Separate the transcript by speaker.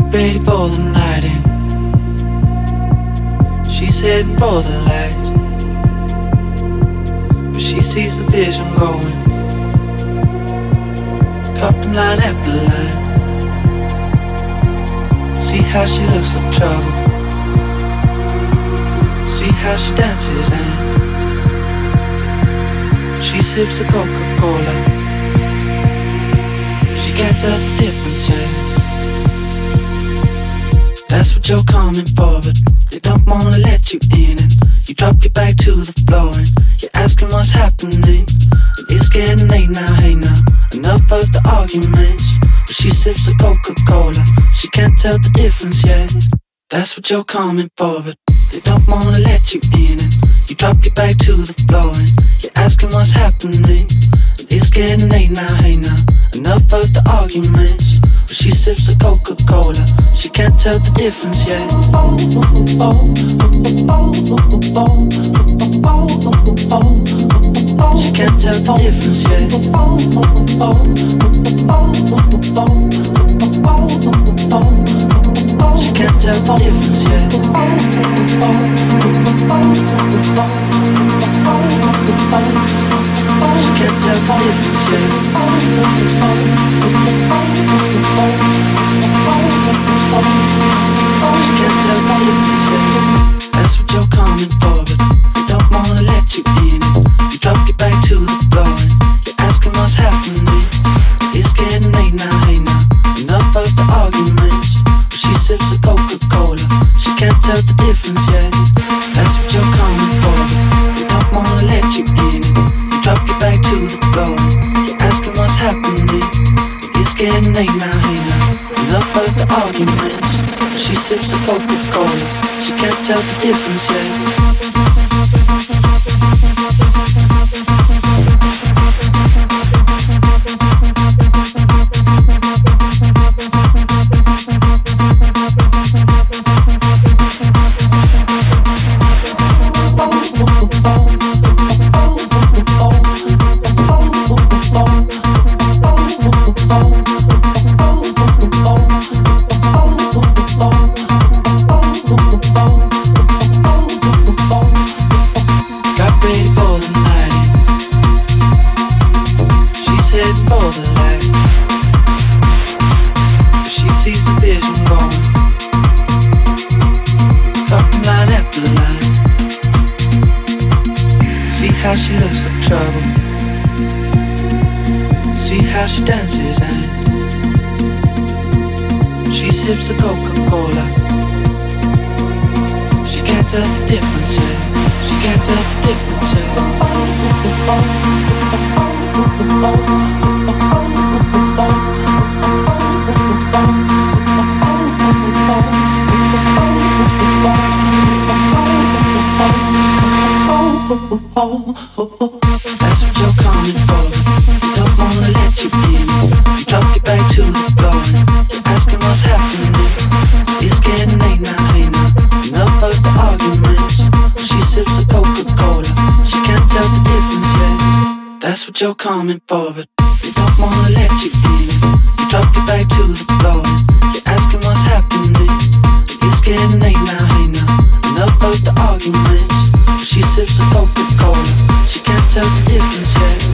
Speaker 1: ready for the night in. She's heading for the lights, but she sees the vision going, cupping line after line. See how she looks like trouble, see how she dances and she sips the Coca-Cola. She can't tell the difference yet. That's what you're coming for, but they don't wanna let you in. And you drop your back to the floor and you're asking what's happening. And it's getting late now, hey now, enough of the arguments. But she sips the Coca-Cola, she can't tell the difference yet. That's what you're coming for, but they don't wanna let you in. And you drop your back to the floor and you're asking what's happening. And it's getting late now, hey now, enough of the arguments. But she sips the Coca-Cola, she can't tell the difference yet. She can't tell the difference yet. She can't tell the difference yet. She can't tell the difference yet. She can't tell the difference yet. That's what you're coming for, but they don't wanna let you in. You drop your back to the floor and you're asking what's happening. It's getting late now, hey now, enough of the arguments. But she sips the Coca-Cola, she can't tell the difference yet. That's what you're coming for, but they don't wanna let you in. You drop your back to the floor and you're asking what's happening. It's getting late now, hey now, enough of the arguments. She sips the Coca-Cola, she can't tell the difference yet. Sips the Coca-Cola, she can't tell the difference yet. She can't tell the difference yet. That's what you're coming for, they don't wanna let you in. You drop your back to the floor and you're asking what's happening. It's getting late now, hey now, enough of the arguments. She sips the Coca-Cola, she can't tell the difference yet. That's what you're coming for, but they don't wanna let you in. You drop your back to the floor and you're asking what's happening. It's getting late now, hey now, enough of the arguments. She sips the Coca-Cola, she can't tell the difference